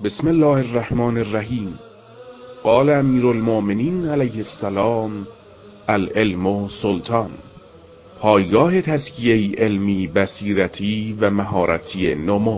بسم الله الرحمن الرحیم. قال امیر المؤمنین علیه السلام: العلم سلطان. پایگاه تزکیه علمی، بصیرتی و مهارتی نمو.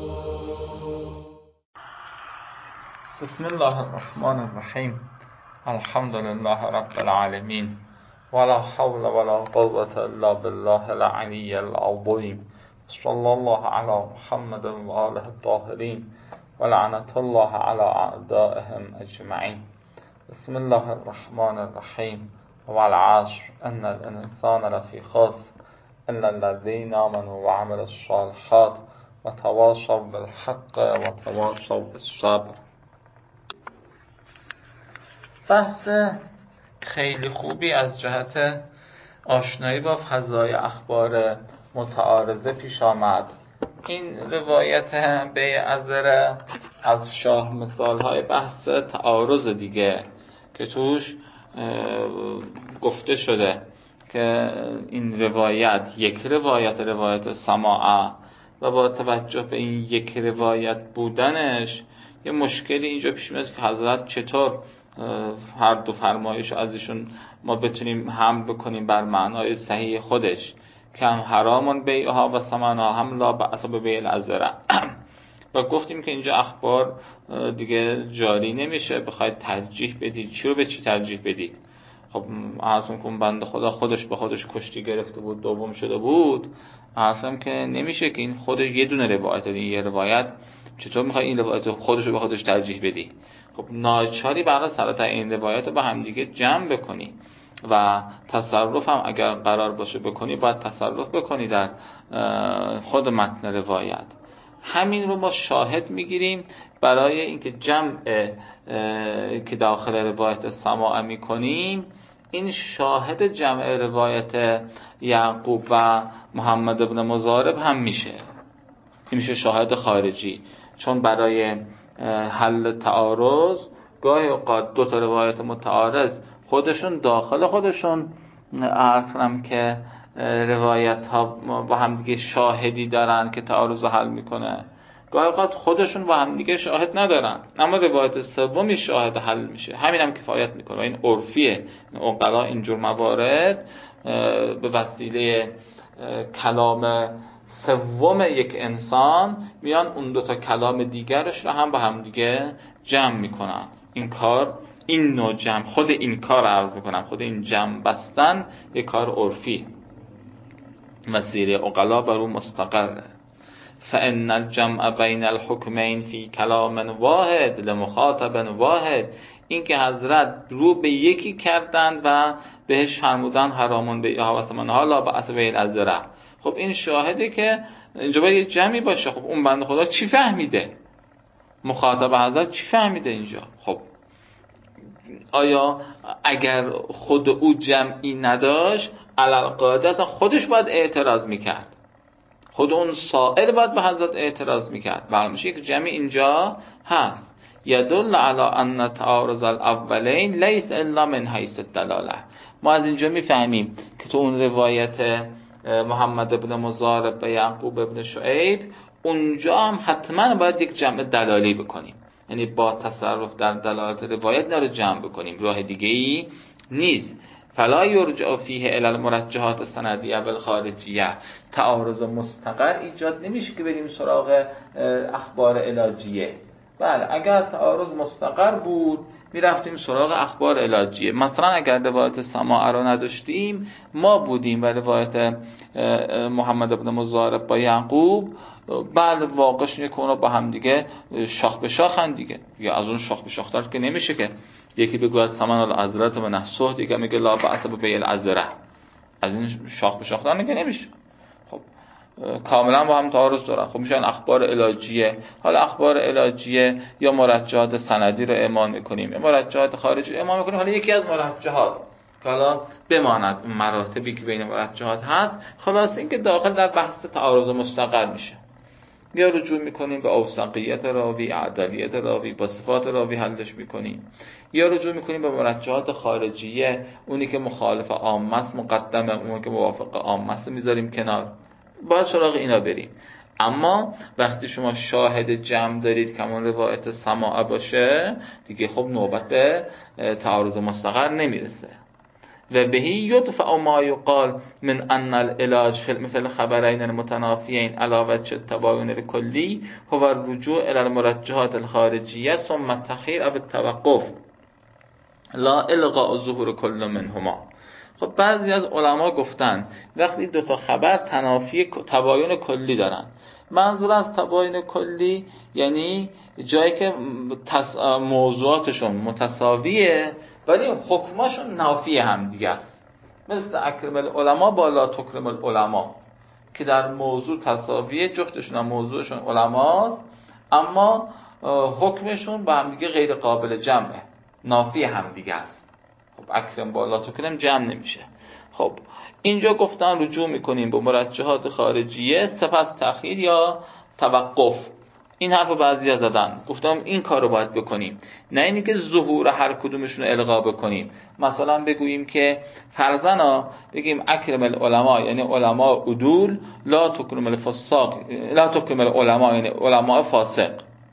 بسم الله الرحمن الرحیم. الحمد لله رب العالمین ولا حول ولا قوة الا بالله العلی العظیم. صلی الله علی محمد و آله الطاهرین و لعنت الله علی اعدائهم اجمعین. بسم الله الرحمن الرحیم. والعصر ان الانسان لفی خسر الا الذین آمنوا وعملوا الصالحات وتواصوا بالحق وتواصوا بالصبر. بحث خیلی خوبی از جهت آشنایی با فضای اخبار متعارضه پیش آمد. این روایت بیع عذره از شاه مثالهای بحث تعارض دیگه که توش گفته شده که این روایت یک روایت سماعه و با توجه به این یک روایت بودنش یه مشکلی اینجا پیش میاد که حضرت چطور هر دو فرمایش از ایشون ما بتونیم هم بکنیم بر معنای صحیح خودش که هم حرامون بیعها و ثمنها هم لا بأس ببیع العذره. و گفتیم که اینجا اخبار دیگه جاری نمیشه بخواید ترجیح بدید. چی رو به چی ترجیح بدید؟ خب عرضم کن بنده خدا خودش به خودش کشتی گرفته بود، دوم شده بود. عرضم که نمیشه که این خودش یه دونه روایت این یه روایت چطور میخوای این روایت خودش رو به خودش ترجیح بدی؟ خب ناچاری برای سرات این روایت رو با هم دیگه جمع بکنی و تصرف هم اگر قرار باشه بکنی باید تصرف بکنی در خود متن روایت. همین رو ما شاهد میگیریم برای اینکه جمع که داخل روایت سماع میکنیم. این شاهد جمع روایت یعقوب و محمد ابن مضارب هم میشه. این میشه شاهد خارجی، چون برای حل تعارض گاهی اوقات دو تا روایت متعارض خودشون داخل خودشون عرض کنم که روایت ها با هم دیگه شاهدی دارن که تعارض رو حل میکنه، گاهی اوقات خودشون با هم دیگه شاهد ندارن اما روایت سومی شاهد حل میشه. همین هم کفایت میکنه. این عرفیه. عقلا اینجور موارد به وسیله کلام سوم یک انسان میان اون دوتا کلام دیگرش رو هم با هم دیگه جمع میکنن. این نوع جمع، خود این کار عرض میکنم، خود این جمع بستن یک کار عرفی، مسیر عقلا بر اون مستقره. فإن الجمع بین الحکمین فی کلام واحد لمخاطب واحد. این که حضرت رو به یکی کردند و بهش فرمودن حرامون بیعها و ثمنها لا بأس ببیع العذره. خب این شاهده که اینجا باید یه جمعی باشه. خب اون بنده خدا چی فهمیده؟ مخاطب حضرت چی فهمیده اینجا؟ خب آیا اگر خود او جمعی نداشت علالقاعده اصلا خودش باید اعتراض میکرد، خود اون سائل باید به حضرت اعتراض میکرد. برمیشه یک جمعی اینجا هست. یدل علی ان تعارض الاولین لیس الا من حیث الدلاله. ما از اینجا میفهمیم که تو اون روایت محمد ابن مضارب و یعقوب ابن شعیب اونجا هم حتما باید یک جمع دلالی بکنیم، یعنی با تصرف در دلالت روایت اینا رو جمع بکنیم، راه دیگه ای نیست. فلا یرجع فیه الی المرجحات السندیه والخارجیه. تعارض مستقر ایجاد نمیشه که بریم سراغ اخبار علاجیه. بله اگر تعارض مستقر بود میرفتیم سراغ اخبار علاجیه. مثلا اگر روایت سماع رو نداشتیم ما بودیم و روایت محمد ابن مضارب با یعقوب، بله واقعش اینه که اونا با هم دیگه شاخ به شاخن دیگه. یا از اون شاخ به شاختر که نمیشه که یکی بگه از ثمن العذره و نحسه، دیگه میگه لا بأس ببیع العذره. از این شاخ به شاختر که نمیشه. خب کاملا با هم تعارض دارن. خب میشن اخبار علاجیه. حالا اخبار علاجیه یا مرجحات سندی رو اعمال میکنیم یا مرجحات خارجی رو اعمال میکنیم. حالا یکی از مرجحات که حالا بماند اون مراتبی که بین مرجحات هست، خلاص این که داخل در بحث تعارض مستقر میشه. یا رجوع میکنیم به اوثقیت راوی، عدلیت راوی، با صفات راوی حلش میکنیم، یا رجوع میکنیم به مرجحات خارجیه، اونی که مخالف عامه است مقدمه، اونی که موافق عامه است میذاریم کنار. باید سراغ اینا بریم. اما وقتی شما شاهد جمع دارید که همون روایت سماع باشه دیگه خب نوبت به تعارض مستقر نمیرسه. و بهی یدفع ما یقال من ان العلاج فی مثل الخبرین المتنافیین علی وجه التباین الکلی هو الرجوع الی المرجحات الخارجیه ثم التخییر او التوقف لا الغاء ظهور کل منهما. خب بعضی از علما گفتن وقتی دو تا خبر تنافی تباین کلی دارن، منظور از تباین کلی یعنی جایی که موضوعاتشون متساویه ولی حکماشون نافی هم دیگه است، مثل اکرم العلماء با لا تکرم العلماء که در موضوع تساویه، جفتشون هم موضوعشون علماست اما حکمشون با هم دیگه غیر قابل جمعه، نافی هم دیگه است. خب اکرم با لا تکرم جمع نمیشه. خب اینجا گفتن رجوع میکنیم به مرجحات خارجیه سپس تأخیر یا توقف. این حرف رو بعضی زدن، گفتم این کار رو باید بکنیم، نه اینی که ظهور هر کدومشون رو الغا بکنیم. مثلا بگوییم که فرضاً بگیم اکرم العلماء یعنی علماء عدول، لا تکرم الفساق لا تکرم العلماء یعنی علماء فاسق،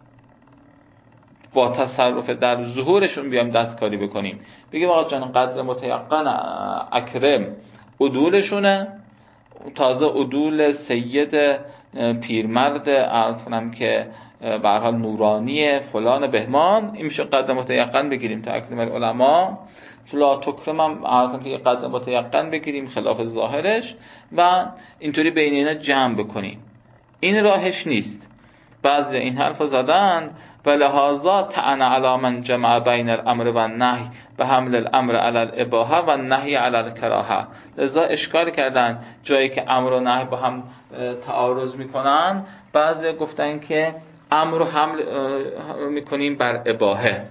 با تصرف در ظهورشون بیام دستکاری بکنیم. بگیم آقا جان قدر متیقن اکرم عدولشونه، تازه عدول سید پیرمرد عرض کنم که به هر حال نورانی فلان بهمان، این میشه قدر متیقن بگیریم تا اکرم العلماء. لا تکرم هم عرض کنم که قدر متیقن بگیریم خلاف ظاهرش و اینطوری بین اینا جمع بکنیم. این راهش نیست. بعضی این حرف زدن و لحاظا طعن علی من جمع بین الامر و النهی به حمل الامر علی الاباحه و النهی علی الکراهه. لذا اشکال کردن جایی که امر و نهی با هم تعارض میکنن، بعضی گفتن که امر رو حمل میکنیم بر اباحه.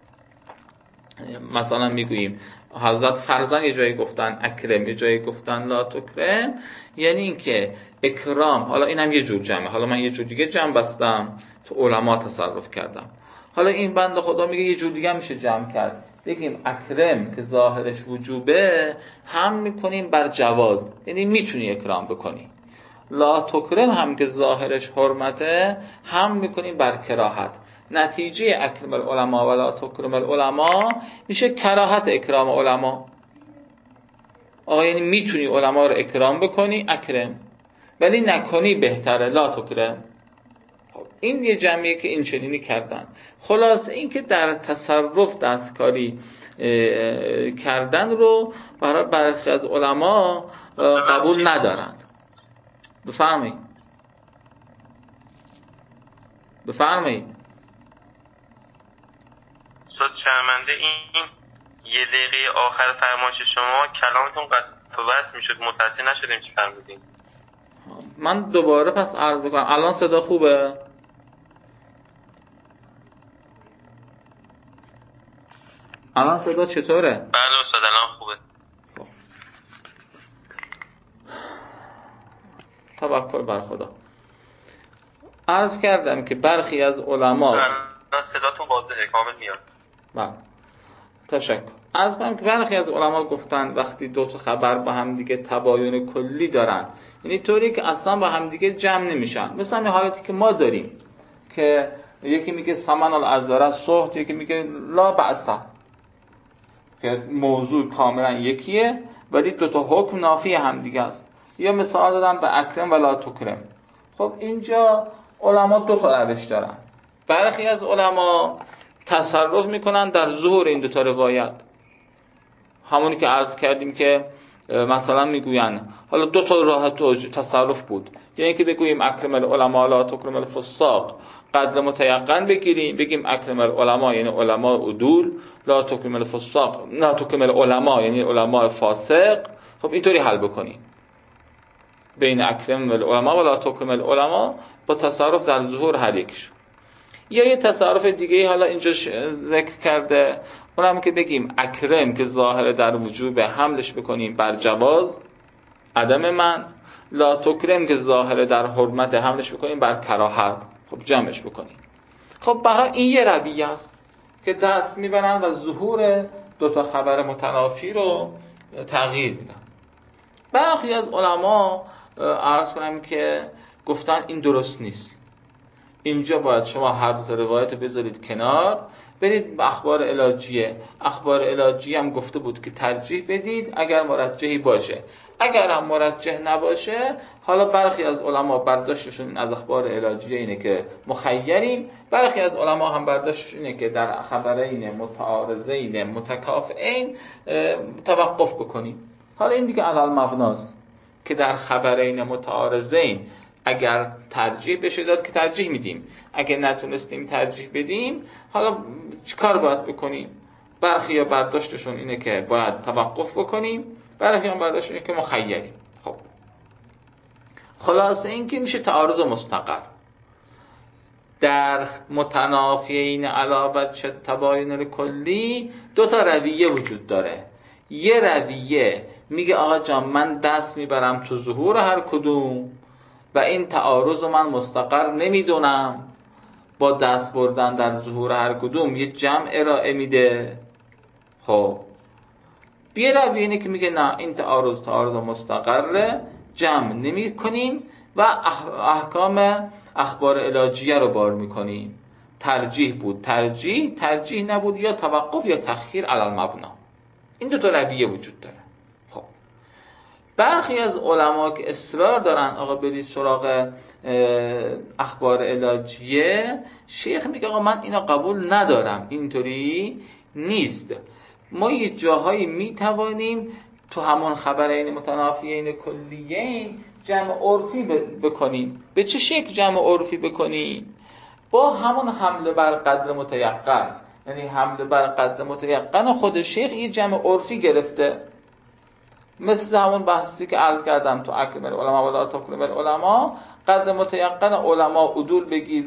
مثلا میگوییم حضرت فرزن یه جایی گفتن اکرم، یه جایی گفتن لا تکرم، یعنی این که اکرام، حالا اینم یه جور جمعه، حالا من یه جور دیگه جمع بستم تو علما تصرف کردم، حالا این بنده خدا میگه یه جور دیگه میشه جمع کرد، بگیم اکرم که ظاهرش وجوبه هم میکنیم بر جواز، یعنی میتونی اکرام بکنی. لا تکرم هم که ظاهرش حرمته هم میکنیم بر کراهت. نتیجه اکرم العلماء و لا تکرم العلماء میشه کراهت اکرام علما. آقا یعنی میتونی علما رو اکرام بکنی اکرم، ولی نکنی بهتره لا تکرم. این یه جمعیه که این چنینی کردن. خلاص این که در تصرف دستکاری کردن رو برای برخی از علما قبول ندارن. بفرمایید. استاد شرمنده این یه دقیقه آخر فرمایش شما کلامتون قطع و وصل میشد، متوجه نشدیم چی فرمودین. من دوباره پس عرض بکنم. الان صدا خوبه؟ الان صدا چطوره؟ بله استاد الان خوبه. توکل بر خدا. عرض کردم که برخی از علما صداتون واضحه کامل میاد. بله تشکر. عرض کنم که برخی از علما گفتن وقتی دو تا خبر با هم دیگه تباین کلی دارن، یعنی طوری که اصلا با هم دیگه جمع نمیشن، مثلا این حالتی که ما داریم که یکی میگه سمن الازاره صحت، یکی میگه لا بأس، که موضوع کاملا یکیه ولی دو تا حکم نافی هم دیگه است. یا مثال دادم به اکرم و لا تکرم. خب اینجا علما دو تا روش دارن. برخی از علما تصرف میکنن در ظهور این دو تا روایت، همونی که عرض کردیم که مثلا میگوین حالا دو تا راه تصرف بود، یعنی که بگوییم اکرم العلماء لا تکرم الفساق، قدر متیقن بگیریم بگیم اکرم العلماء یعنی علماء عدول، لا تکرم الفساق لا تکرم العلماء یعنی علماء فاسق. خب اینطوری حل بکنیم بین اکرم العلماء و لا تکرم العلماء با تصرف در ظهور هر یکشون. یا یه تصرف دیگه حالا اینجا ذکر کرده، اونم که بگیم اکرم که ظاهر در وجوب حملش بکنیم بر جواز عدم من، لا تکرم که ظاهر در حرمت حملش بکنیم بر کراهت. خب جمعش بکنیم. خب برای این یه رویه است که دست میبرن و ظهور دو تا خبر متنافی رو تغییر میدن. برخی از علما عرض کنم که گفتن این درست نیست. اینجا باید شما هر دو روایت رو بذارید کنار، برید به اخبار علاجیه. اخبار علاجیه هم گفته بود که ترجیح بدید اگر مرجحی باشه. اگر هم مرجح نباشه، حالا برخی از علما برداشتشون از اخبار علاجیه اینه که مخیریم، برخی از علما هم برداشتشون اینه که در خبرین متعارضین متکافئین توقف بکنیم. حالا این دیگه علل مبناست که در خبرین متعارضین اگر ترجیح بشه داد که ترجیح میدیم، اگر نتونستیم ترجیح بدیم حالا چیکار باید بکنیم؟ برخی برداشتشون اینه که باید توقف بکنیم، برخی هم برداشتشون اینه که مخیریم. خب خلاصه این که میشه تعارض مستقر. در متنافیین علی وجه تباین کلی دو تا رویه وجود داره. یه رویه میگه آقا جان من دست میبرم تو ظهور هر کدوم و این تعارض رو من مستقر نمیدونم، با دست بردن در ظهور هر کدوم یه جمع ارائه میده. خب یه رویه اینه که میگه نه این تعارض مستقره، جمع نمی کنیم و احکام اخبار علاجیه رو بار میکنیم. ترجیح بود ترجیح نبود یا توقف یا تأخیر علی المبنا. این دو تا رویه وجود داره. خب برخی از علما که اصرار دارن آقا برید سراغ اخبار علاجیه، شیخ میگه آقا من اینا قبول ندارم، اینطوری نیست. ما یه جاهایی میتوانیم تو همون خبرین متنافیین کلیین جمع عرفی بکنیم. به چه شکل جمع عرفی بکنیم؟ با همون حمله بر قدر متیقن. یعنی حمله بر قدر متیقن خود شیخ یه جمع عرفی گرفته، مثل همون بحثی که عرض کردم تو اکرم العلماء و لا تکرم العلماء، قدر متیقن علما عدول بگیر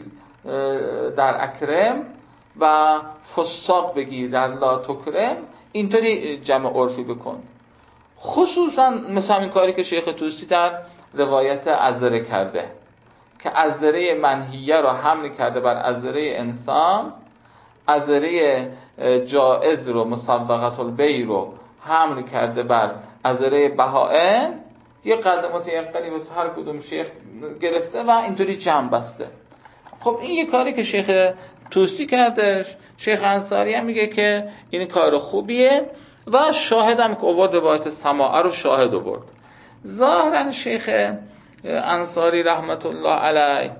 در اکرم و فساق بگیر در لا تکرم، اینطوری جمع عرفی بکن. خصوصا مثل همین کاری که شیخ طوسی در روایت عذره کرده که عذره منهیه رو حمل کرده بر عذره انسان، عذره جائز رو مصدقة البیع رو حمل کرده بر عذره بهائم. یه قدر متیقنی واسه هر کدوم شیخ گرفته و اینطوری جمع بسته. خب این یه کاری که شیخ طوسی کردش. شیخ انصاری هم میگه که این کار خوبیه و شاهدم که آورد روایت سماعه رو شاهد آورد. ظاهرا شیخ انصاری رحمت الله علیه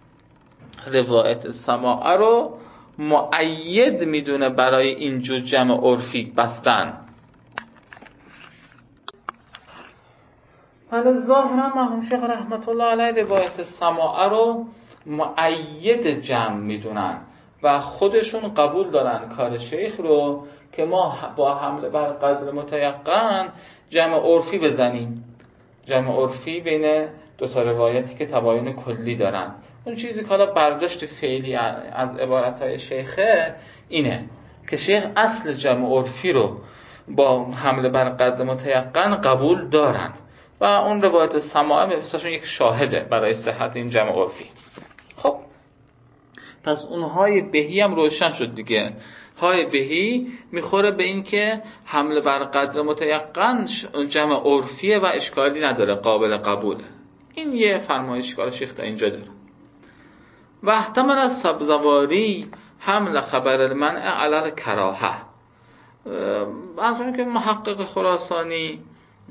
روایت سماعه رو مؤید میدونه برای اینجور جمع عرفی بستن. حالا ظاهرا مرحوم شیخ رحمت الله علیه روایت سماعه رو مؤید جمع میدونن و خودشون قبول دارن کار شیخ رو که ما با حمله بر قدر متیقن جمع عرفی بزنیم. جمع عرفی بین دو تا روایتی که تباین کلی دارن. اون چیزی که حالا برداشت فعلی از عبارتهای شیخه اینه که شیخ اصل جمع عرفی رو با حمله بر قدر متیقن قبول دارن و اون روایت سماعه بسیارشون یک شاهده برای صحت این جمع عرفی. خب پس اونهای بهی هم روشن شد دیگه. های بهی میخوره به این که حمله بر قدر متیقن جمع عرفیه و اشکالی نداره، قابل قبوله. این یه فرمایشکار شیخ تا اینجا داره. و احتمال از سبزواری حمل خبر المنع علی کراهه. از اون که محقق خراسانی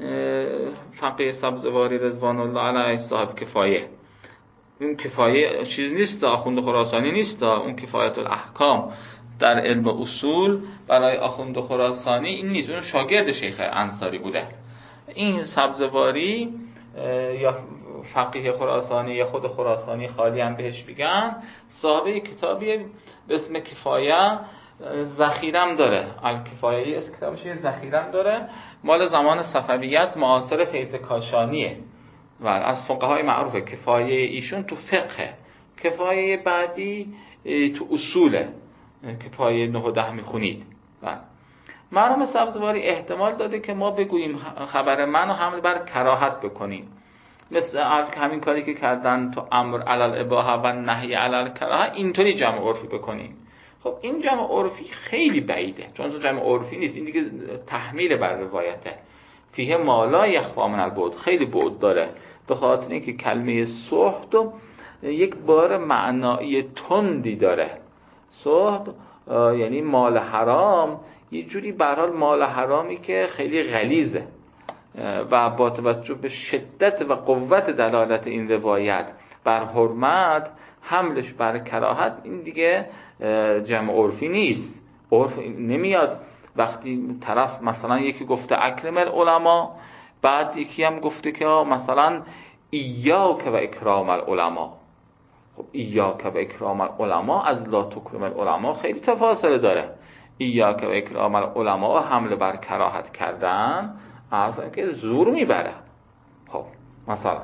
فقیه سبزواری رضوان الله علیه صاحب کفایه، اون کفایه چیز نیست، آخوند خراسانی نیست، اون کفایت الاحکام در علم اصول برای آخوند خراسانی این نیست، اون شاگرد شیخ انصاری بوده. این سبزواری یا فقیه خراسانی یا خود خراسانی خالی هم بهش بگن، صاحب کتابی به اسم کفایه، ذخیرم داره، الکفایه از کتابش ذخیرم داره، مال زمان صفویه است، معاصر فیض کاشانیه و از فقهای معروف. کفایه ایشون تو فقه، کفایه بعدی تو اصوله، کفایه 9 و 10 میخونید. مرحوم سبزواری احتمال داده که ما بگوییم خبر منو حمل بر کراهت بکنیم، مثل همین کاری که کردن تو امر علی الاباحه و نهی علی الکراهه، اینطوری جمع عرفی بکنیم. خب این جمع عرفی خیلی بعیده، چون جمع عرفی نیست، این دیگه تحمیل بر روایته، فیه ما لا یخفی من البعد، خیلی بعد داره به خاطر اینکه کلمه سحت یک بار معنایی تندی داره. سحت یعنی مال حرام، یه جوری به هر حال مال حرامی که خیلی غلیظه و با توجه به شدت و قوت دلالت این روایت بر حرمت، حملش بر کراهت، این دیگه جمع عرفی نیست. عرف نمیاد وقتی طرف مثلا یکی گفته اکرم العلماء، بعد یکی هم گفته که مثلا ایاک و اکرام العلماء. خب ایاک و اکرام العلماء از لا تکرم العلماء خیلی تفاصیل داره. ایاک و اکرام العلماء حمله بر کراهت کردن اصلا که زور میبره. خب مثلا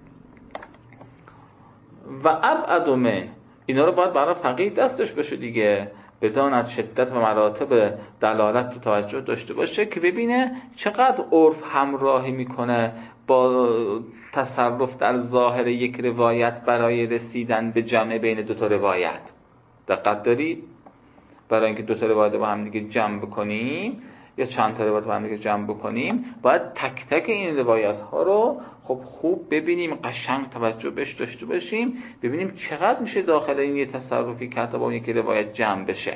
و ابعد من، اینا رو باید برای فقیه دستش بشه دیگه، بداند شدت و مراتب دلالت تو توجه داشته باشه که ببینه چقدر عرف همراهی میکنه با تصرف در ظاهر یک روایت برای رسیدن به جمع بین دو تا روایت. دقت دارید؟ برای اینکه دو تا روایت با هم دیگه جمع بکنیم یا چند تا روایت با هم دیگه جمع بکنیم، باید تک تک این روایت ها رو خب خوب ببینیم، قشنگ توجه بهش داشته باشیم، ببینیم چقدر میشه داخل این یه تصرفی که حتی با یک روایت جمع بشه.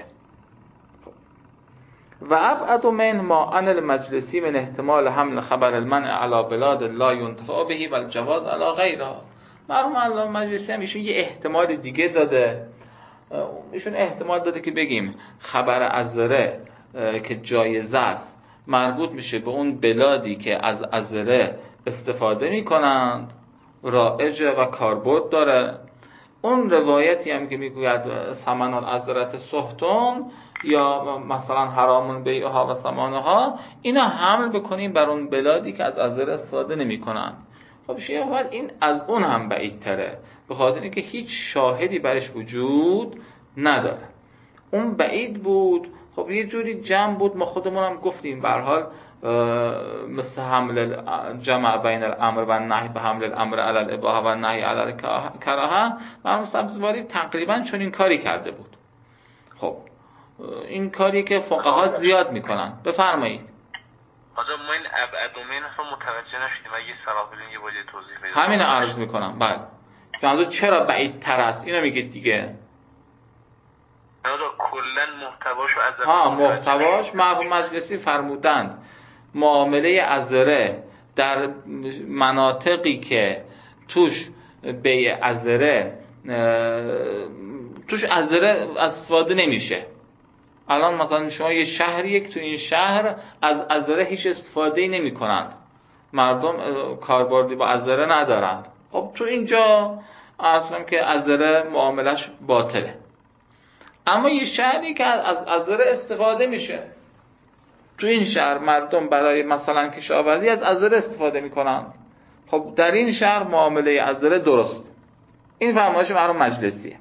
و ابعد من ما ان المجلسی من احتمال حمل خبر المنع علی بلاد لا ينتفع به و الجواز علی غیرها. مرحوم علامه مجلسی هم ایشون یه احتمال دیگه داده. ایشون احتمال داده که بگیم خبر عذره که جایزه است مربوط میشه به اون بلادی که از عذره استفاده میکنند، رایجه و کاربرد داره. اون روایتی هم که میگوید ثمن العذرة سحتون یا مثلا حرامون بیعها و ثمنها، اینا حمل بکنیم بر اون بلادی که از عذره استفاده نمیکنن. خب شیعه باید این از اون هم بعیدتره، به خاطر اینکه هیچ شاهدی برش وجود نداره. اون بعید بود. خب یه جوری جمع بود، ما خودمون هم گفتیم به هر حال مثل حمل جمع بین الامر و نهی به حمل الامر علی الاباحه و نهی علی الکراهه، مرحوم سبزواری تقریبا چون این کاری کرده بود. خب این کاری که فقها زیاد میکنن. بفرمایید. آجا ما این ابعدومین رو متوجه نشدیم، اگه صلاح بدین یه بار توضیح بدید. همین رو عرض میکنم. بله جنازو چرا بعید تر است اینو میگید دیگه. آجا کلا محتواشو از محتواش مرحوم مجلسی فرمودند معامله عذره در مناطقی که توش بیع عذره توش عذره استفاده نمیشه. الان مثلا شما یه شهریه که تو این شهر از عذره هیچ استفاده نمی کنند، مردم کاربردی با عذره ندارند. خب تو اینجا اصلا که عذره معاملش باطله. اما یه شهری که از عذره استفاده میشه، تو این شهر مردم برای مثلا کشاورزی از عذره استفاده میکنن، خب در این شهر معامله عذره درست. این فرمایش مرحوم مجلسیه.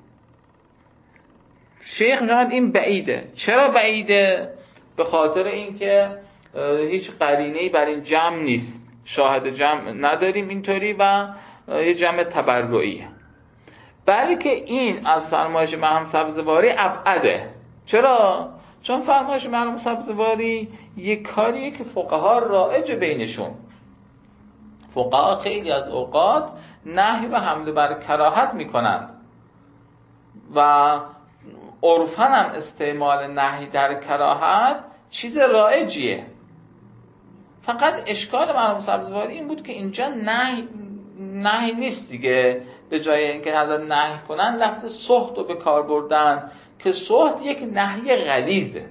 شیخ میگه این بعیده. چرا بعیده؟ به خاطر اینکه هیچ قرینه‌ای بر این جمع نیست، شاهد جمع نداریم اینطوری و یه جمع تبرعیه. بلکه این از فرمایش مرحوم سبزواری ابعده. چرا؟ چون فرمایش مرحوم سبزواری یک کاریه که فقها رایج بینشون. فقها خیلی از اوقات نهی و حمله بر کراهت میکنند و عرفاً هم استعمال نهی در کراهت چیز رایجیه. فقط اشکال مرحوم سبزواری این بود که اینجا نهی نیست دیگه. به جای اینکه نظر نهی کنن لفظ سحت رو به کار بردن که سحت یک نهی غلیظه.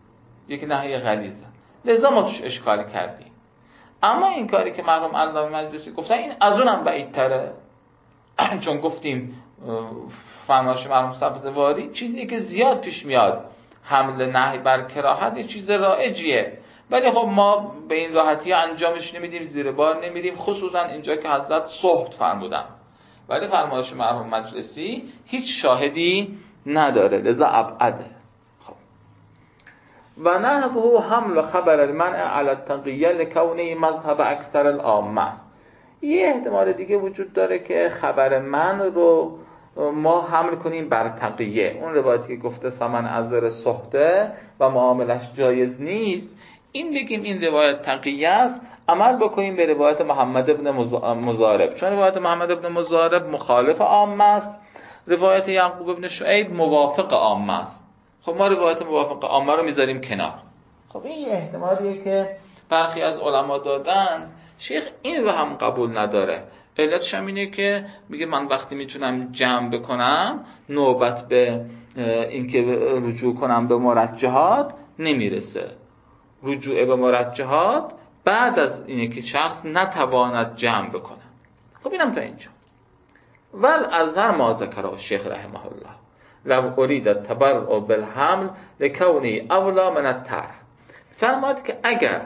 لذا ما توش اشکال کردیم. اما این کاری که مرحوم علامه مجلسی گفتن این از اونم بعیدتره. چون گفتیم فرمایش مرحوم سبزواری چیزی که زیاد پیش میاد، حمل نهی بر کراهت یه چیز رایجیه، ولی خب ما به این راحتی انجامش نمیدیم، زیر بار نمیدیم، خصوصا اینجا که حضرت سحت فرمودن. ولی فرمایش مرحوم مجلسی هیچ شاهدی نداره، لذا ابعده. خب و نحوه حمل خبر المنع علی التقیه لکونه مذهب اکثر العامه. یه احتمال دیگه وجود داره که خبر من رو ما حمل کنیم بر تقیه. اون روایتی که گفته ثمن عذر سحته و معاملش جایز نیست، این بگیم این روایت تقیه است، عمل بکنیم به روایت محمد ابن مضارب، چون روایت محمد ابن مضارب مخالف عامه است، روایت یعقوب ابن شعیب موافق عامه است. خب ما روایت موافق عامه رو میذاریم کنار. خب این یه احتمالیه که برخی از علما دادن، شیخ این رو هم قبول نداره. علتش هم اینه که میگه من وقتی میتونم جمع بکنم نوبت به اینکه رجوع کنم به مرجحات نمیرسه. رجوع به مرجحات بعد از اینه که شخص نتواند جمع بکنه. خب اینم تا اینجا. ول ازهر ما ذکره شیخ رحمه الله لو ارید التبرع بالحمل لکونی اولا من الطرح. فرماد که اگر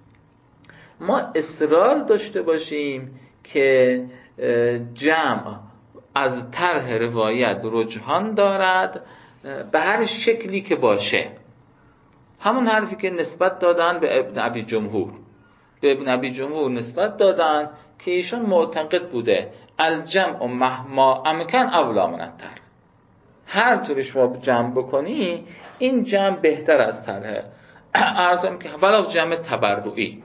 ما اصرار داشته باشیم که جمع از طرح روایت رجحان دارد به هر شکلی که باشه، همون حرفی که نسبت دادن به ابن ابی جمهور، به ابن ابی جمهور نسبت دادن که ایشون معتقد بوده الجمع مهما امکن اولا من الطرح، هر طوری شما جمع بکنی این جمع بهتر از طرحه. عرضم که ولو جمع تبرعی،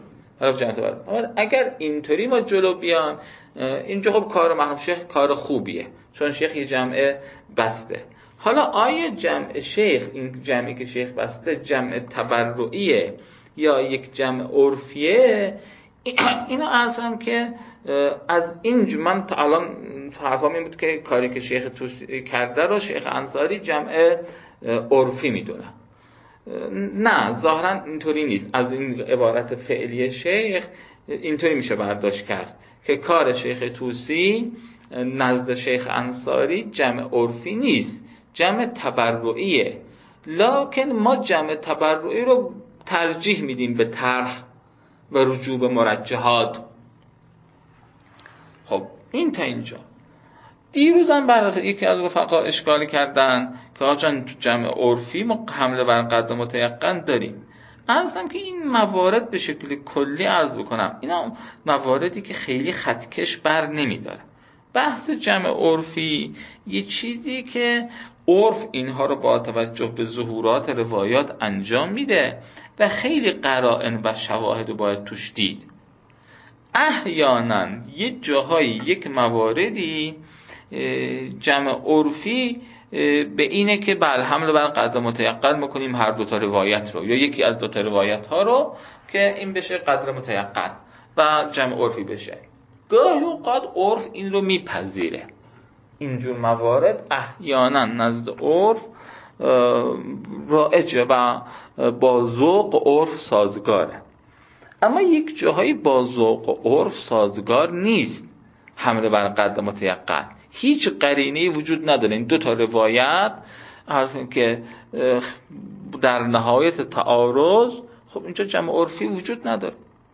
اگر اینطوری ما جلو بیان اینجا خب کار مرحوم شیخ کار خوبیه، چون شیخ یه جمع بسته. حالا آیا جمع شیخ، این جمعی که شیخ بسته جمع تبرعیه یا یک جمع عرفیه؟ اینو عرضم که از این من تا الان حرفام این بود که کاری که شیخ توسی کرده رو شیخ انصاری جمع عرفی میدونه. نه، ظاهرا اینطوری نیست. از این عبارت فعلی شیخ اینطوری میشه برداشت کرد که کار شیخ توسی نزد شیخ انصاری جمع عرفی نیست، جمع تبرعیه. لکن ما جمع تبرعی رو ترجیح میدیم به طرح و رجوع به مرجحات. خب این تا اینجا. دیروزم برای یکی از رفقا اشکال کردن که آجان جمع عرفی ما حمله بر قد متیقن داریم. عرضم که این موارد به شکل کلی عرض بکنم، اینا مواردی که خیلی خطکش بر نمیداره. بحث جمع عرفی یه چیزی که عرف اینها رو با توجه به ظهورات روایات انجام میده و خیلی قرائن و شواهد رو باید توش دید. احیانا یه جاهایی یک مواردی جمع عرفی به اینه که بله حمل بر قدر متیقن میکنیم هر دوتا روایت رو یا یکی از دوتا روایت ها رو که این بشه قدر متیقن و جمع عرفی بشه. گاهی اوقات عرف این رو میپذیره. اینجور موارد احیانا نزد عرف رایجه و با ذوق عرف سازگاره. اما یک جاهایی با ذوق عرف سازگار نیست حمله بر قدر متیقن. هیچ قرینه‌ای وجود نداره. این دو تا روایت که در نهایت تعارض، خب اینجا جمع عرفی وجود نداره.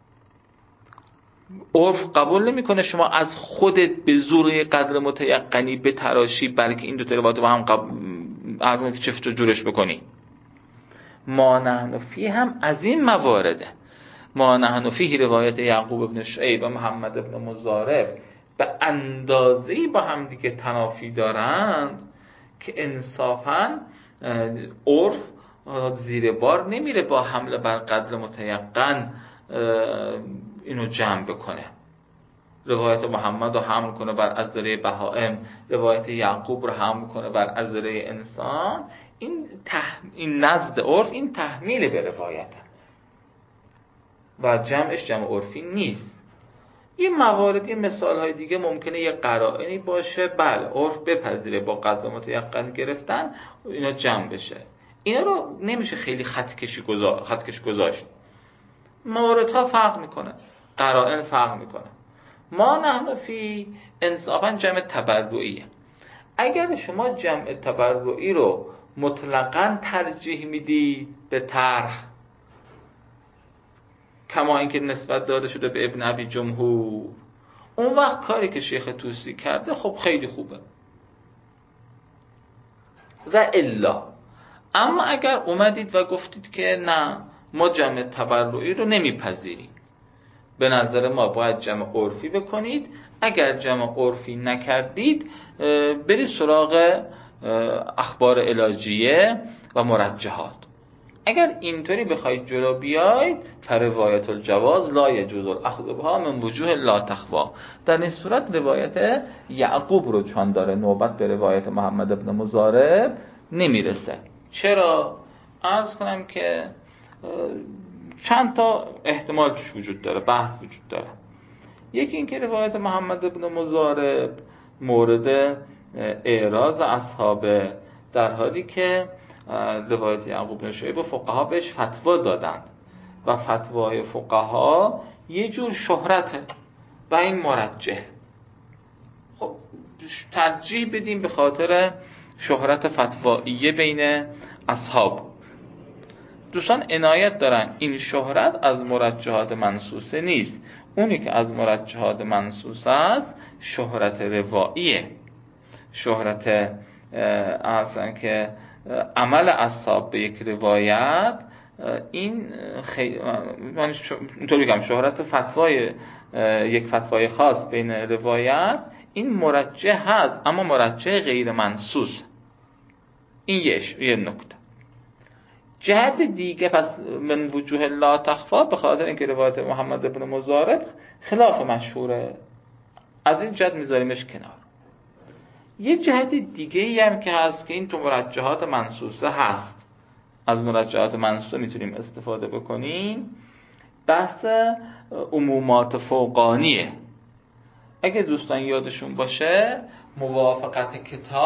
عرف قبول نمی‌کنه شما از خودت به زور قدر متیقنی به تراشی بلکه این دو تا روایت با هم چفت و جورش بکنی. ما نحن فی هم از این موارده. ما نحن فیه روایت یعقوب ابن شعیب و محمد ابن مضارب به اندازه‌ای با هم دیگه تنافی دارند که انصافاً عرف زیر بار نمیره با حمله بر قدر متیقن اینو جمع بکنه. روایت محمد رو حمل کنه بر عذره بهائم، روایت یعقوب رو حمل کنه بر عذره انسان. این نزد عرف این تحمیل به روایته و جمعش جمع عرفی نیست. یه مواردی مثالهای دیگه ممکنه یه قرائنی باشه بله عرف بپذیره با قدر متیقن گرفتن اینا جمع بشه. اینا رو نمیشه خیلی خطکش گذاشت. مواردها فرق میکنه، قرائن فرق میکنه. ما نحن فی انصافا جمع تبرعیه. اگر شما جمع تبرعی رو مطلقاً ترجیح میدی به طرح کما اینکه نسبت داده شده به ابن ابی جمهور، اون وقت کاری که شیخ توسی کرده خب خیلی خوبه. و الا اما اگر اومدید و گفتید که نه ما جمع تبرعی رو نمیپذیریم، به نظر ما باید جمع عرفی بکنید، اگر جمع عرفی نکردید برید سراغ اخبار علاجیه و مرجحات. اگر اینطوری بخواید جلو بیاید، فروایت الجواز لا یجوز الاخذ بها من وجوه لا تخفی. در این صورت روایت یعقوب رو چون داره، نوبت به روایت محمد ابن مضارب نمیرسه. چرا؟ عرض کنم که چند تا احتمال توش وجود داره، بحث وجود داره. یکی این که روایت محمد ابن مضارب مورد اعراض اصحابه، در حالی که روایت یعقوب بن شعیب و فقها بهش فتوا دادن و فتوای فقها یه جور شهرته و این مرجح. خب ترجیح بدیم به خاطر شهرت فتواییه بین اصحاب. دوستان عنایت دارن این شهرت از مرجحات منصوصه نیست. اونی که از مرجحات منصوصه است شهرت رواییه، شهرت اصلا که عمل اصحاب به یک روایت. این اینطور بگم شهرت فتوای یک فتوای خاص بین روایت این مرجح هست، اما مرجح غیر منصوص. این یه نکته. جهت دیگه پس من وجوه لا تخفی به خاطر اینکه روایت محمد ابن مضارب خلاف مشهوره، از این جهت میذاریمش کنار. یه جهت دیگه ای هم که هست که این تو مرجحات منصوصه هست، از مرجحات منصوصه میتونیم استفاده بکنیم، بحث عمومات فوقانیه. اگه دوستان یادشون باشه موافقت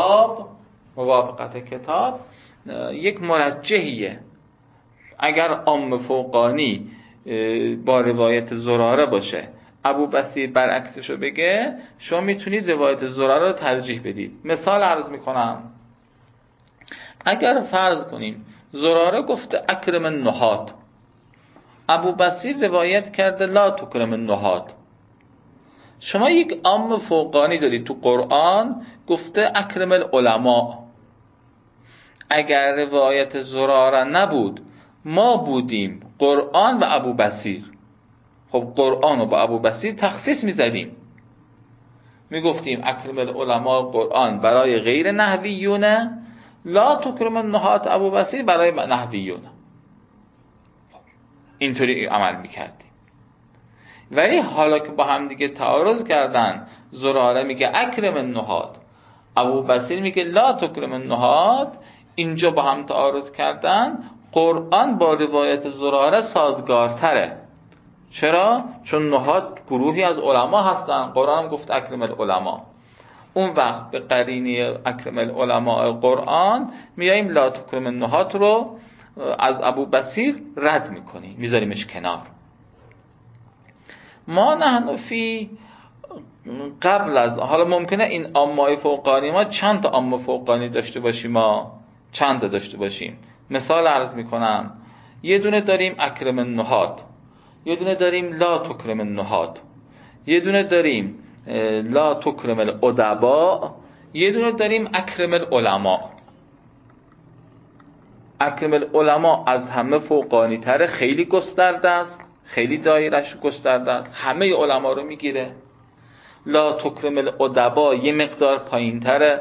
کتاب یک مرجحیه. اگر عام فوقانی با روایت زراره باشه، ابو بصیر برعکسشو بگه، شما میتونید روایت زراره رو ترجیح بدید. مثال عرض میکنم. اگر فرض کنیم زراره گفته اکرم النحات، ابو بصیر روایت کرده لا تکرم النحات، شما یک عام فوقانی دارید تو قرآن گفته اکرم العلماء. اگر روایت زراره نبود، ما بودیم قرآن و ابو بصیر، خب قرآن رو با ابو بصیر تخصیص میزدیم، میگفتیم اکرم العلماء قرآن برای غیر نحویونه، لا تکرم النحات ابو بصیر برای نحویونه. اینطوری عمل میکردیم. ولی حالا که با هم دیگه تعارض کردن، زراره میگه اکرم النحات، ابو بصیر میگه لا تکرم النحات، اینجا با هم تعارض کردن، قرآن با روایت زراره سازگارتره. چرا؟ چون نحات گروهی از علما هستن، قرآن هم گفت اکرم العلماء. اون وقت به قرینه اکرم العلماء قرآن میاییم لا تکرم النحات رو از ابو بصیر رد میکنیم، میذاریمش کنار. ما نحن فی قبل از حالا ممکنه این عامه فوقانی ما چند تا عامه فوقانی داشته باشیم، ما چند تا داشته باشیم. مثال عرض میکنم، یه دونه داریم اکرم النحات، یه دونه داریم لا تکرم النحات، یه دونه داریم لا تکرم الادباء، یه دونه داریم اکرم العلماء. اکرم العلماء از همه فوقانی تره، خیلی گسترده است، خیلی دایرش گسترده است، همه علما رو میگیره. لا تکرم الادباء یه مقدار پایین تره،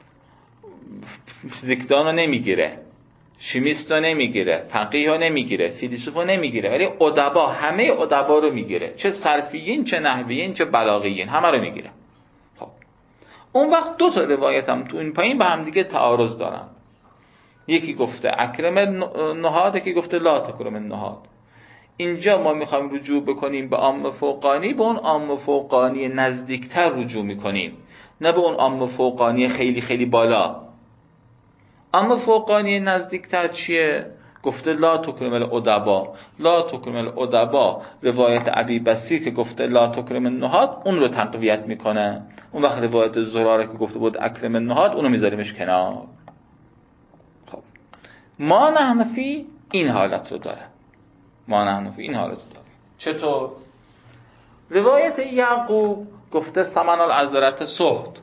فیزیکدان رو نمیگیره، شیمیست رو نمیگیره، فقیه رو نمیگیره، فیلسوف رو نمیگیره، ولی ادبا همه ادبا رو میگیره، چه صرفیین چه نحویین چه بلاغیین، همه رو میگیره. خب اون وقت دو تا روایت هم تو این پایین با هم دیگه تعارض دارن. یکی گفته اکرم النحات، یکی گفته لا تکرم النحات. اینجا ما میخوایم رجوع بکنیم به عام فوقانی، به اون عام فوقانی نزدیکتر رجوع میکنیم، نه به اون عام فوقانی خیلی خیلی بالا. عام فوقانی نزدیکتر چیه؟ گفته لا تکرم الادباء. لا تکرم الادباء روایت ابی بصیر که گفته لا تکرم النحات اون رو تقویت میکنه. اون وقت روایت زراره که گفته بود اکرم النحات اون رو میذاریمش کنار. خب ما نحن فی این حالت رو داره، ما نحن فی این حالت رو داره. چطور؟ روایت یعقوب گفته ثمن العذرة سحت،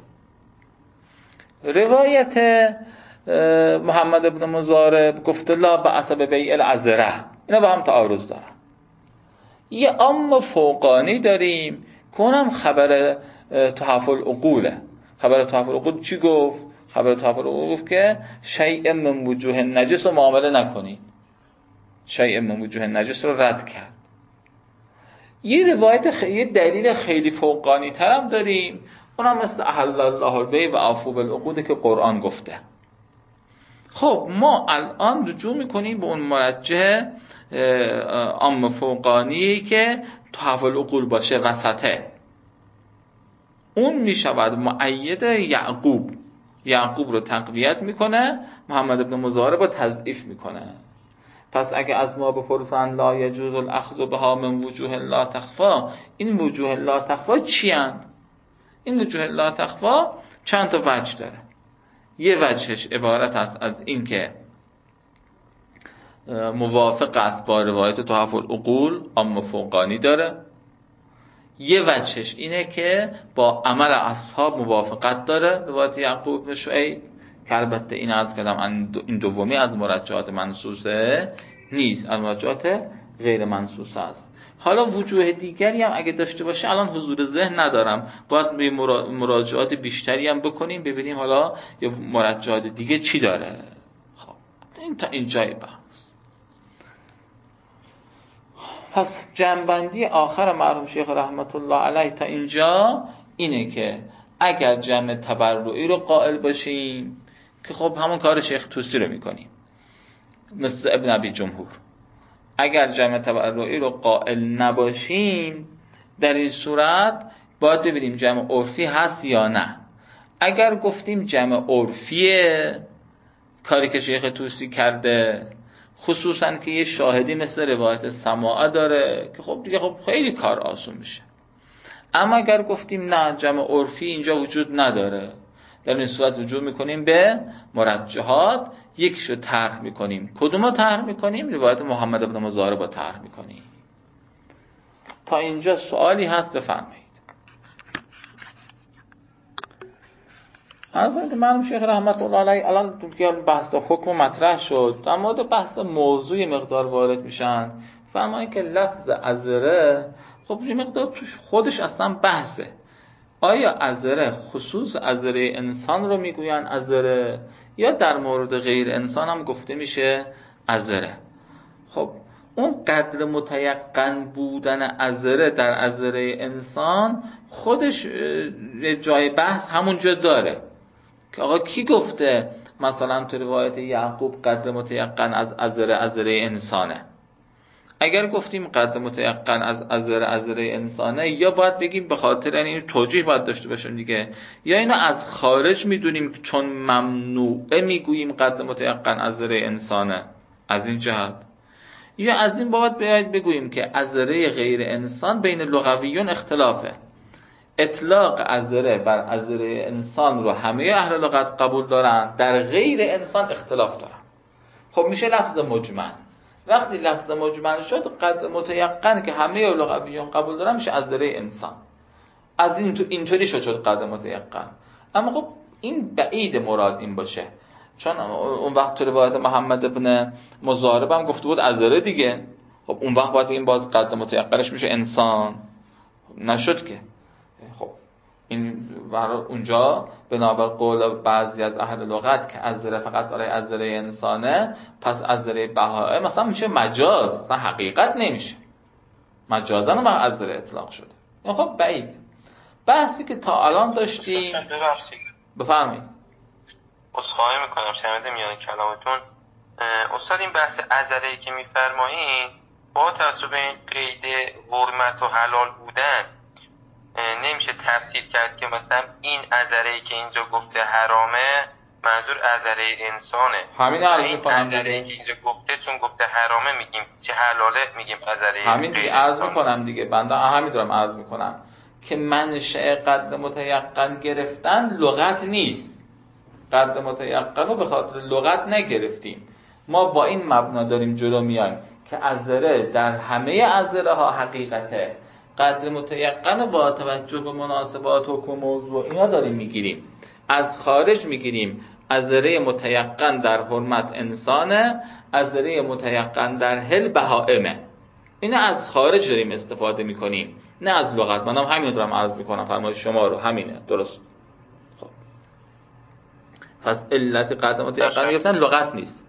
روایت محمد ابن مضارب گفته لا بأس ببیع العذرة. اینا با هم تعارض دارن. یه عام فوقانی داریم که اونم خبر تحف العقوله. خبر تحف العقول چی گفت؟ خبر تحف العقول گفت که شیء من وجوه نجس رو معامله نکنید. شیء من وجوه نجس رو رد کرد. یه روایت یه دلیل خیلی فوقانی تر هم داریم، اونم مثل احل الله البیع و عفو بالعقود که قرآن گفته. خب ما الان رجوع میکنیم به اون مرجح عام فوقانی که تحول العقول باشه، وسطه. اون میشود مؤید یعقوب رو تقویت میکنه، محمد ابن مظاهره با تضعیف میکنه. پس اگه از ما بپرسن لا یجوز الاخذ بها من وجوه لا تخفا، این وجوه لا تخفا چی هستند؟ این وجوه لا تخفا چند تا وجه داره. یه وجهش عبارت است از این که موافق است با روایت تحف العقول عام فوقانی داره. یه وجهش اینه که با عمل اصحاب موافقت داره، روایت یعقوب بن شعیب، که البته این عرض کردم این دومی از مرجحات منصوصه نیست، از مرجحات غیر منصوصه است. حالا وجوه دیگری هم اگه داشته باشه الان حضور ذهن ندارم، باید به مراجعات بیشتری هم بکنیم ببینیم حالا یا مرجحات دیگه چی داره. خب این تا اینجای بحث. پس جمع‌بندی آخر مرحوم شیخ رحمت الله علیه تا اینجا اینه که اگر جمع تبرعی رو قائل باشیم که خب همون کار شیخ طوسی رو میکنیم مثل ابن ابی جمهور، اگر جمع تبرعی رو قائل نباشیم در این صورت باید ببینیم جمع عرفی هست یا نه. اگر گفتیم جمع عرفیه کاری که شیخ طوسی کرده، خصوصا که یه شاهدی مثل روایت سماعه داره که خب دیگه خیلی کار آسون میشه. اما اگر گفتیم نه جمع عرفی اینجا وجود نداره، در این صورت رجوع میکنیم به مرجحات، یکیشو طرح میکنیم. کدومو طرح میکنیم؟ روایت محمد ابن مظاهره با طرح میکنیم. تا اینجا سوالی هست بفرمایید. حضرت مرحوم شیخ رحمت الله علیه الان که بحث حکم مطرح شد، در مورد بحث موضوع مقدار وارد میشن، فرمایید که لفظ عذره خب یه مقدار توش خودش اصلا بحثه. آیا عذره خصوص عذره انسان رو میگوین عذره، یا در مورد غیر انسان هم گفته میشه عذره؟ خب اون قدر متیقن بودن عذره در عذره انسان خودش جای بحث همونجا داره که آقا کی گفته مثلا تو روایت یعقوب قدر متیقن از عذره انسانه. اگر گفتیم قدر متیقن از عذره انسانه، یا باید بگیم به خاطر این توجیه باید داشته باشیم دیگه، یا اینو از خارج میدونیم چون ممنوعه میگوییم قدر متیقن عذره انسانه از این جهت، یا از این بابت باید بگوییم که عذره غیر انسان بین لغویون اختلافه. اطلاق عذره بر عذره انسان رو همه اهل لغت قبول دارن، در غیر انسان اختلاف دارن. خب میشه لفظ مجمل. وقتی لفظ مجمل شد قدر متیقن که همه لغویون قبول دارن میشه عذره انسان. از اینطوری شد قدر متیقن. اما خب این بعید مراد این باشه، چون اون وقت تو روایت محمد ابن مظاهره هم گفته بود عذره دیگه. خب اون وقت باید بگیم باز قدر متیقنش میشه انسان، نشد که. خب این اونجا بنابر قول بعضی از اهل لغت که عذره فقط برای عذره انسانه، پس عذره بهائه مثلا میشه مجاز، مثلا حقیقت نمیشه، مجازاً ما عذره اطلاق شده. خب بعید. بحثی که تا الان داشتیم بفرمایید. عذرخواهی میکنم شنیدم میان کلامتون استاد. این بحث عذره‌ای که میفرمایید با توجه به این قید حرمت و حلال بودن نمیشه تفسیر کرد که مثلا این عذره‌ای که اینجا گفته حرامه منظور عذره انسانه. همین عرض میکنم عذره‌ای که اینجا گفته چون گفته حرامه میگیم چه حلاله میگیم عذره. همین دیگه عرض میکنم دیگه، بنده همین دارم عرض میکنم که منشأ قدر متیقن گرفتن لغت نیست. قدر متیقن رو به خاطر لغت نگرفتیم، ما با این مبنا داریم جلو میایم که عذره در همه عذره ها حقیقته. قدر متیقن با توجه به مناسبات حکم موضوع اینا داریم میگیریم، از خارج میگیریم. عذره متیقن در حرمت انسانه، عذره متیقن در حل بهائمه. اینا از خارج داریم استفاده میکنیم، نه از لغت. منم همین دارم عرض میکنم، فرمایش شما رو همینه، درست. خب پس علت قدر متیقن گرفتن لغت نیست.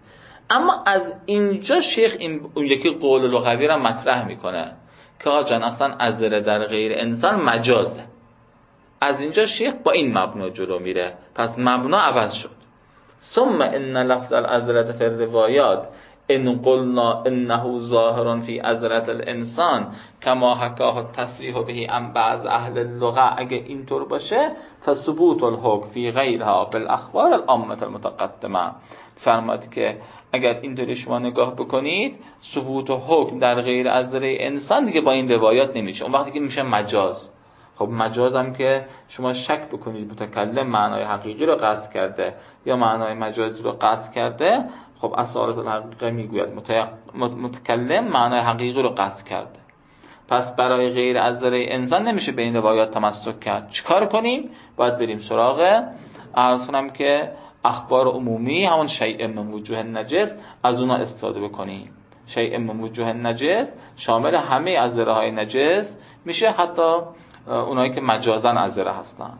اما از اینجا شیخ اون یکی قول لغوی را مطرح میکنه که آقا جان اصلا عذره در غیر انسان مجازه. از اینجا شیخ با این مبنا جلو میره، پس مبنا عوض شد. ثم ان لفظ العذره فی الروایات ان قلنا انه ظاهر فی عذره الانسان کما حکاه التصریح به عن بعض اهل اللغه، اگه اینطور باشه فثبوت الحکم فی غیرها بالاخبار العامه المتقدمه. فرماد که اگر اینطوری شما نگاه بکنید ثبوت حکم در غیر عذره انسان دیگه با این روایات نمیشه، اون وقتی که میشه مجاز. خب مجاز هم که شما شک بکنید متکلم معنای حقیقی رو قصد کرده یا معنای مجازی رو قصد کرده، خب اصالت الحقیقه میگوید متکلم معنای حقیقی رو قصد کرده، پس برای غیر عذره انسان نمیشه به این روایات تمسک کرد. چیکار کنیم؟ باید بریم سراغ عرض کنم که اخبار عمومی، همون شیء من وجوه نجس، از اونا استفاده بکنیم. شیء من وجوه نجس شامل همه عذره های نجس میشه، حتی اونایی که مجازن عذره هستن.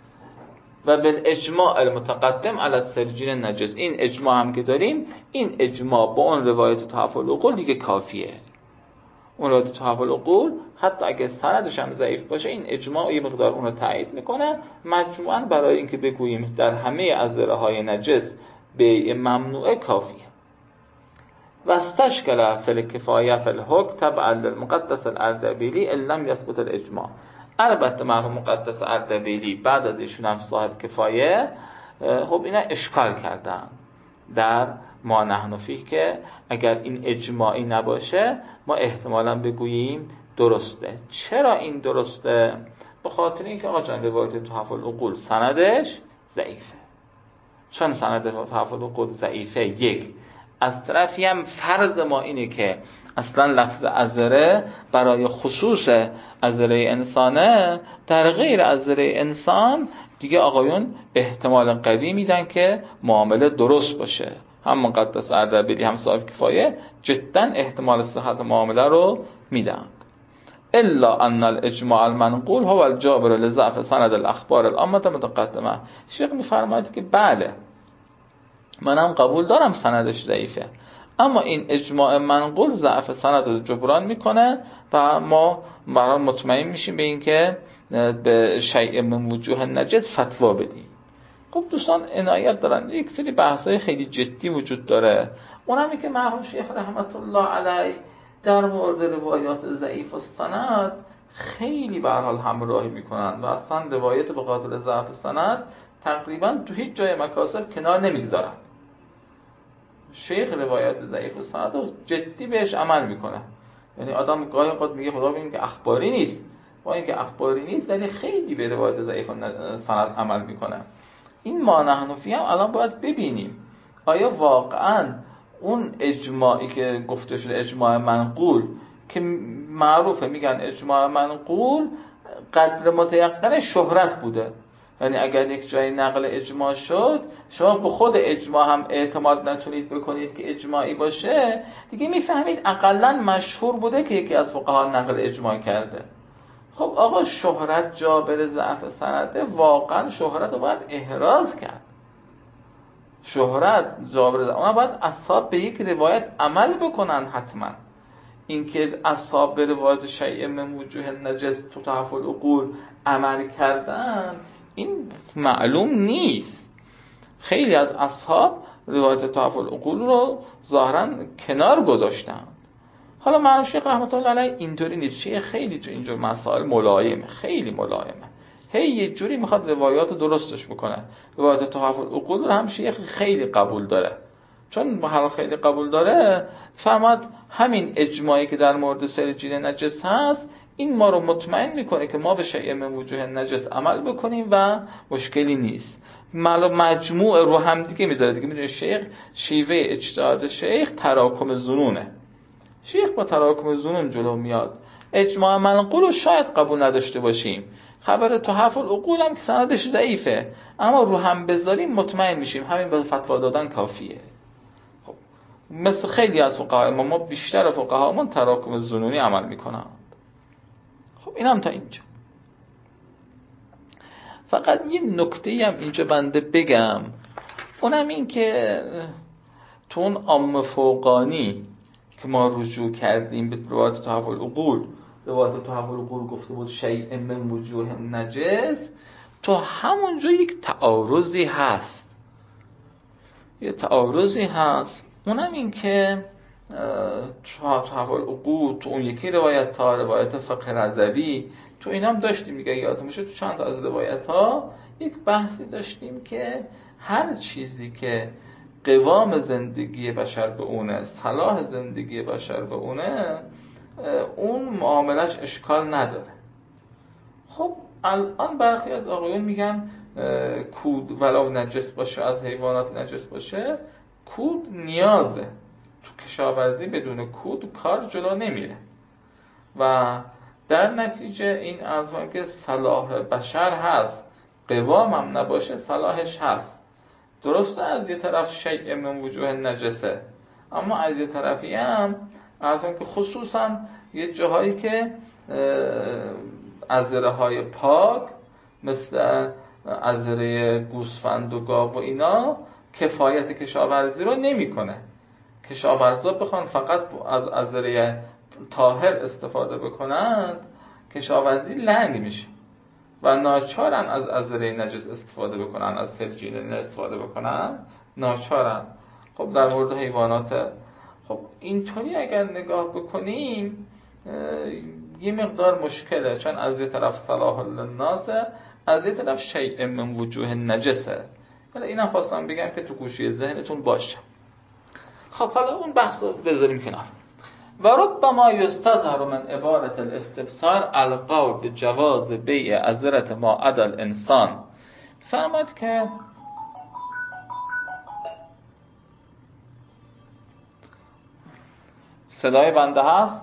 و بالاجماع المتقدم علی السرجین نجس، این اجماع هم که داریم، این اجماع با اون روایت تحف العقول دیگه کافیه. اون روایت تحف العقول حتی اگه سندش هم ضعیف باشه، این اجماع یه مقدار اون رو تایید میکنه. مجموعاً برای اینکه بگوییم در همه عذره های نجس بیع ممنوعه کافیه. و استشکل فی الکفایه فی الحکم تبعا للمقدس الاردبیلی ان لم یثبت الاجماع. البته مرحوم مقدس اردبیلی بعد از ایشون هم صاحب کفایه، خب اینا اشکال کردن در ما نحن فیه که اگر این اجماعی نباشه ما احتمالاً بگوییم درسته. چرا این درسته؟ به خاطر اینکه آقا جان روایت تحف العقول سندش ضعیفه. چون سند تحف العقول ضعیفه، یک از طرفی هم فرض ما اینه که اصلا لفظ عذره برای خصوص عذره انسانه، در غیر عذره انسان دیگه آقایون احتمال قوی میدن که معامله درست باشه. هم مقدس اردبیلی هم صاحب کفایه جدا احتمال صحت معامله رو میدن. الا ان الاجماع المنقول هو الجابر لضعف سند الاخبار العامه متقدمه. شیخ میفرماید که بله منم قبول دارم سندش ضعیفه، اما این اجماع منقول ضعف سند رو جبران میکنه و ما برای مطمئن میشیم به این که به شیء من وجوه نجس فتوا بدیم. خب دوستان عنایت دارن، یک سری بحثای خیلی جدی وجود داره. اونمی که مرحوم شیخ رحمت الله علیه در مورد روایات ضعیف و سند خیلی به هر حال همراهی میکنن و اصلا روایت به خاطر ضعف سند تقریبا تو هیچ جای مکاسب کنار نمیگذارن. شیخ روایت ضعیف و سند رو جدی بهش عمل میکنه. یعنی آدم گاهی اوقات میگه خدا ببین که اخباری نیست، با اینکه اخباری نیست ولی خیلی به روایت ضعیف و سند عمل میکنه. این ما نحن فیه هم الان باید ببینیم آیا واقعا اون اجماعی که گفته شده اجماع منقول که معروفه میگن اجماع منقول قدر متیقن شهرت بوده، یعنی اگر یک جای نقل اجماع شد شما به خود اجماع هم اعتماد نتونید بکنید که اجماعی باشه، دیگه میفهمید اقلن مشهور بوده که یکی از فقها نقل اجماع کرده. خب آقا شهرت جابر ضعف سنده، واقعا شهرت رو باید احراز کرد. شهرت جابر اونا باید اصحاب به یک روایت عمل بکنن حتما. اینکه اصحاب به روایت شیء من وجوه نجس تو تحف العقول عمل کردن این معلوم نیست. خیلی از اصحاب روایت تحف العقول رو ظاهرا کنار گذاشتن. حالا مرحوم شیخ رحمت الله علیه اینطوری نیست. شیخ خیلی تو اینجور مسائل ملایمه، خیلی ملایمه. هی یه جوری میخواد روایات درستش بکنه. روایت تحف العقول رو هم شیخ خیلی قبول داره. چون با هر خیلی قبول داره فرماد همین اجماعی که در مورد سرجین نجس هست این ما رو مطمئن میکنه که ما به شیء من وجوه نجس عمل بکنیم و مشکلی نیست. مجموع رو هم دیگه میذاره دیگه. میدونی شیخ شیوه اجتهاد شیخ تراکم ظنونه. شیخ با تراکم ظنون جلو میاد. اجماع منقول رو شاید قبول نداشته باشیم، خبر تحف العقول هم که سندش ضعیفه، اما رو هم بذاریم مطمئن میشیم همین به فتوا دادن کافیه. خب مثل خیلی از فقهای ما بیشتر فقهامون تراکم ظنونی عمل میکنن. خب این هم تا اینجا. فقط یه نکته هم اینجا بنده بگم، اونم این که تو اون عام فوقانی که ما رجوع کردیم به روایت تحول عقول، روایت تحول عقول گفته بود شیء من وجوه نجس، تو همونجا یک تعارضی هست، اونم این که تحول عقول تو اون یکی روایت تا روایت فقه رضوی تو اینام داشتیم میگه یادت میشه تو چند تا از روایت ها یک بحثی داشتیم که هر چیزی که قوام زندگی بشر به اونه، صلاح زندگی بشر به اونه، اون معاملش اشکال نداره. خب الان برخی از آقایون میگن کود ولو نجس باشه، از حیوانات نجس باشه، کود نیازه، تو کشاورزی بدون کود کار جلو نمیره و در نتیجه این ارزان که صلاح بشر هست، قوام هم نباشه صلاحش هست. درسته از یه طرف شیء من وجوه نجسه، اما از یه طرفی هم ارزان که خصوصا یه جاهایی که ازره های پاک مثل ازره گوسفند و گاو و اینا کفایت کشاورزی رو نمیکنه. کشاورزا بخوان فقط از ازره طاهر استفاده بکنند، کشاورزی لنگ میشه و ناچارن از ازره نجس استفاده بکنن، از سلجین استفاده بکنن، ناچارن. خب در مورد حیوانات خب اینطوری اگر نگاه بکنیم یه مقدار مشکله، چون از یه طرف صلاح للناس، از یه طرف شیء من وجوه نجسه. حالا اینم خواستم بگم که تو گوشه ذهنتون باشه. خب حالا اون بحث رو بذاریم کنار. و ربما یستظهر من عبارت الاستفسار القول بجواز بیع ازرة ما عدا الانسان. فرمود که صدای بنده هست؟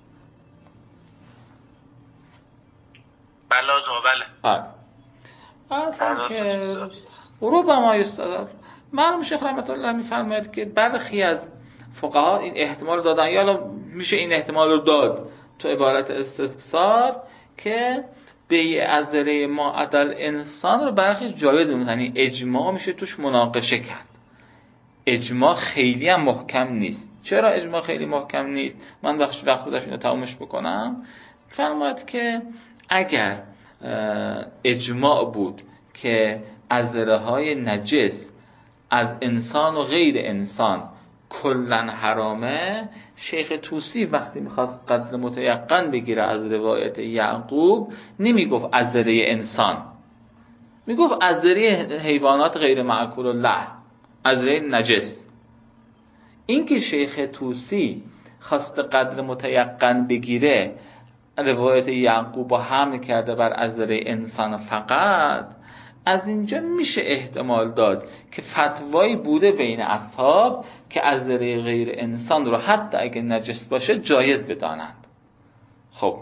بله آقا بله. اصلا که ربما یستظهر، معلوم شیخ رحمت الله میفرماید که برخی از فقها این احتمال دادن، یا میشه این احتمال رو داد تو عبارت استفسار که بیع ازره ما عدا الانسان رو برخی جایز می‌دونن، یعنی اجماع میشه توش مناقشه کرد. اجماع خیلی هم محکم نیست. چرا اجماع خیلی محکم نیست؟ من وقت اینو تمامش بکنم. فرماید که اگر اجماع بود که ازره های نجس از انسان و غیر انسان کلن حرامه، شیخ طوسی وقتی میخواست قدر متیقن بگیره از روایت یعقوب نمیگفت ازره انسان، میگفت ازره حیوانات غیر معکول الله، ازره نجس. این که شیخ طوسی خواست قدر متیقن بگیره روایت یعقوب حمل کرده بر ازره انسان فقط، از اینجا میشه احتمال داد که فتوایی بوده بین اصحاب که ازره غیر انسان رو حتی اگه نجس باشه جایز بدانند. خب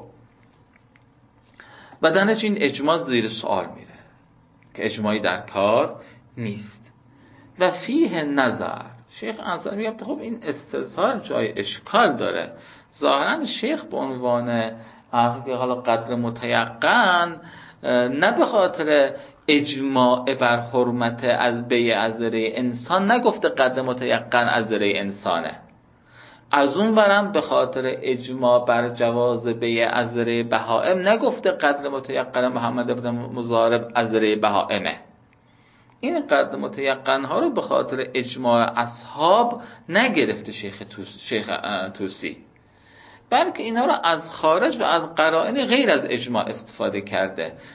بدنش این اجماع زیر سوال میره که اجماعی در کار نیست. و فیه نظر، شیخ انصاری میگه خب این استظهار جای اشکال داره. ظاهرا شیخ به عنوان حالا قدر متیقن نه به خاطر اجماع بر حرمت از بیع ازره انسان نگفته قدر متیقن ازره انسانه، از اون برم به خاطر اجماع بر جواز بیع ازره بهائم نگفته قدر متیقن محمد ابن مضارب ازره بهائمه. این قدر متیقن ها رو به خاطر اجماع اصحاب نگرفته شیخ طوسی، بلکه اینا رو از خارج و از قرائن غیر از اجماع استفاده کرده.